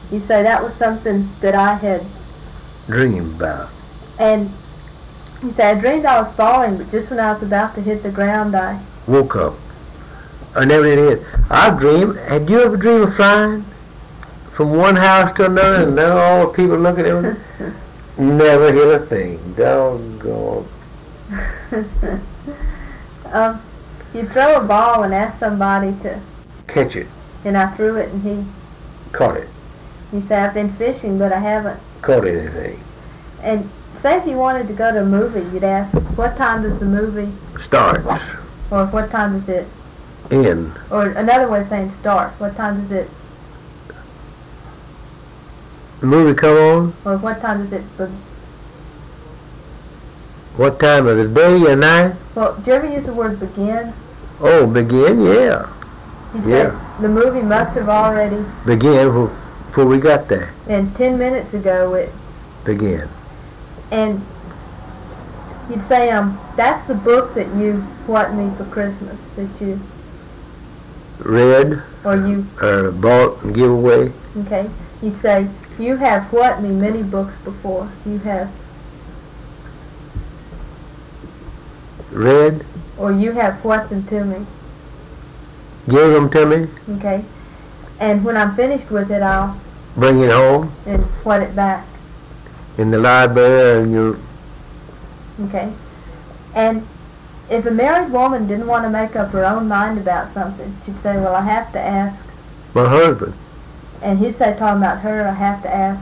You say that was something that I had dreamed about. And you say, I dreamed I was falling, but just when I was about to hit the ground, I woke up. I never did it. I dreamed. Had you ever dreamed of flying from one house to another, and then all the people looking at you? Never hit a thing. Doggone. You throw a ball and ask somebody to catch it. And I threw it, and he caught it. You say, I've been fishing, but I haven't caught anything. And say if you wanted to go to a movie, you'd ask, what time does the movie starts? Or what time does it end? Or another way of saying start. What time does it? The movie come on? Or what time does it? What time of the day or night? Well, do you ever use the word begin? Oh, begin, yeah. Yeah. The movie must have already began before we got there. And 10 minutes ago it began. And you'd say, that's the book that you what me for Christmas, that you read or you bought and give away. Okay. You'd say, you have what me many books before. You have read. Or you have what them to me. Give them to me. Okay. And when I'm finished with it, I'll bring it home and what it back in the library and you. Okay. And if a married woman didn't want to make up her own mind about something, she'd say, well, I have to ask my husband. And he'd say, talking about her, I have to ask.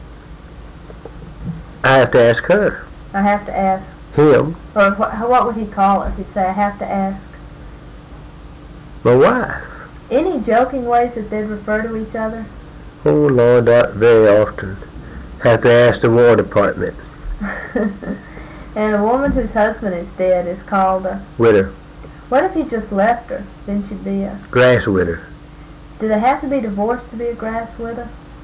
I have to ask her. I have to ask him. Or what would he call her? He'd say, I have to ask my wife. Any joking ways that they'd refer to each other? Oh, Lord, that very often. Have to ask the War Department. And a woman whose husband is dead is called a widow. What if he just left her? Then she'd be a grass widow. Do they have to be divorced to be a grass widow?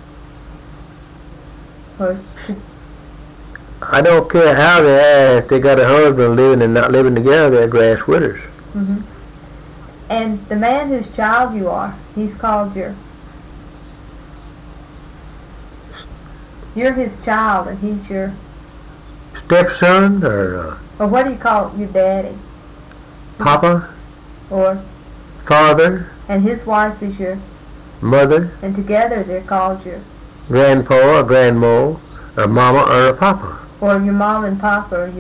Or I don't care how they are. If they got a husband living and not living together, they're grass widows. Mm-hmm. And the man whose child you are, he's called you're his child, and he's your stepson, or what do you call your daddy? Papa. Or father. And his wife is your mother. And together they're called your grandpa or grandma, or mama or a papa. Or your mom and papa, or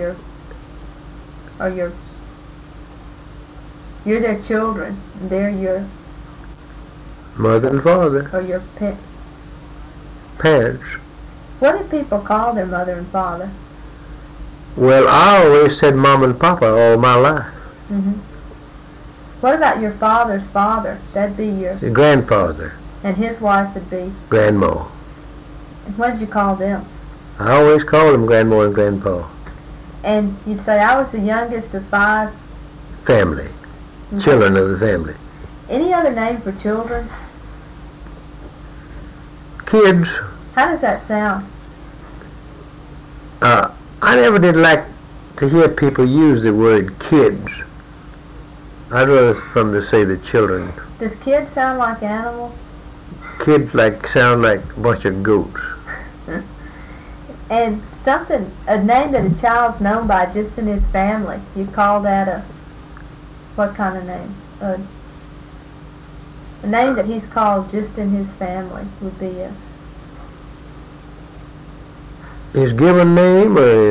you're their children, and they're your mother and father. Or your parents. What do people call their mother and father? Well, I always said mom and papa all my life. Mm-hmm. What about your father's father? That'd be your grandfather. And his wife would be grandma. And what did you call them? I always called them grandma and grandpa. And you'd say, I was the youngest of 5 family. Okay. Children of the family. Any other name for children? Kids. How does that sound? I never did like to hear people use the word kids. I'd rather from to say the children. Does kids sound like animals? Kids sound like a bunch of goats. And a name that a child's known by just in his family, you call that what kind of name? A name that he's called just in his family would be his given name, or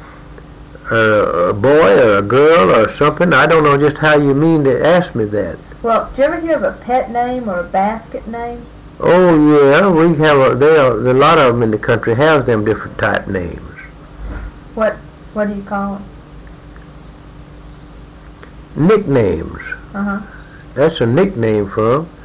a boy or a girl or something. I don't know just how you mean to ask me that. Well, do you ever hear of a pet name or a basket name? Oh yeah, we have a lot of them in the country have them different type names. What do you call them? Nicknames. Uh-huh. That's a nickname for them.